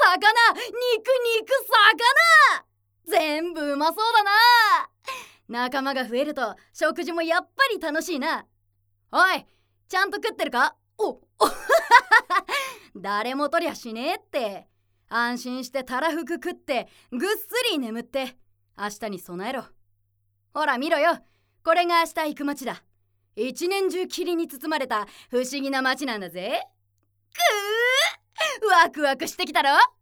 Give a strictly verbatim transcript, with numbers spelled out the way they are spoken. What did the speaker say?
魚、肉肉魚、全部うまそうだな。仲間が増えると食事もやっぱり楽しいな。おい、ちゃんと食ってるか？おお誰も取りゃしねえって。安心してたらふく食ってぐっすり眠って明日に備えろ。ほら見ろよ、これが明日行く街だ。一年中霧に包まれた不思議な街なんだぜ。くー、ワクワクしてきたろ。